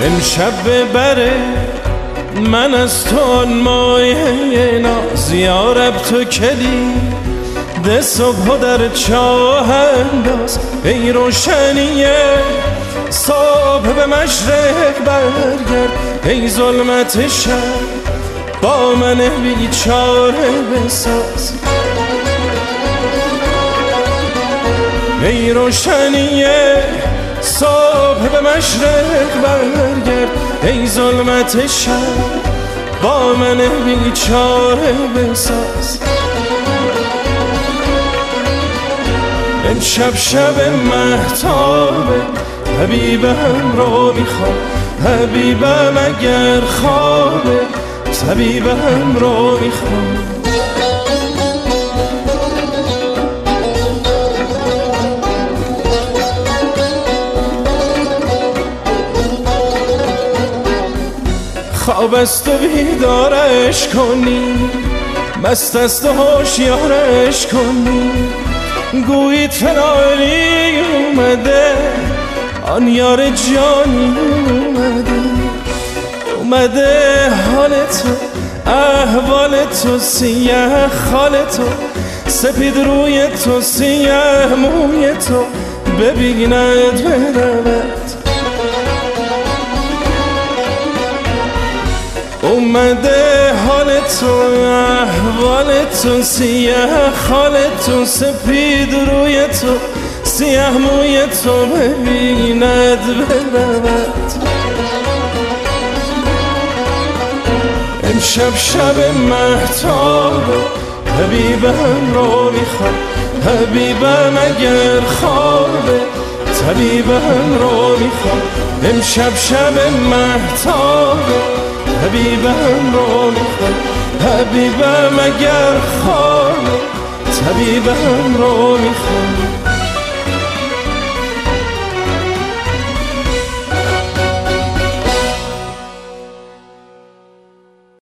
امشب ببره من از تو آن مایه ناز، یارب تو کلی ده صبح در چاه انداز. ای روشنیه صبح به مشرق برگرد، ای ظلمت شب با من بیچاره بساز. ای روشنیه صبح به مشرق برگرد، ای ظلمت شب با من بیچاره بساز. امشب شب مهتابه، حبیبم رو میخوام، حبیبم اگر خوابه طبیبم رو میخوام. خواب است و بیدارش کنی، مست است و هوشیارش کنی. گویید فلانی اومده، آن یار جانی اومده حال تو احوال تو، سیه خال تو سپید روی تو، سیه موی تو ببیند برود. اومده حال تو احوال تو، سیه خال تو سپید روی تو، سیه موی تو ببیند برود. امشب شب مهتابه، حبیبم رو میخوام، حبیبم اگر خوابه طبیبم رو میخوام. امشب شب مهتابه، حبیبم رو میخوام، حبیبم اگر خوابه طبیبم رو میخوام.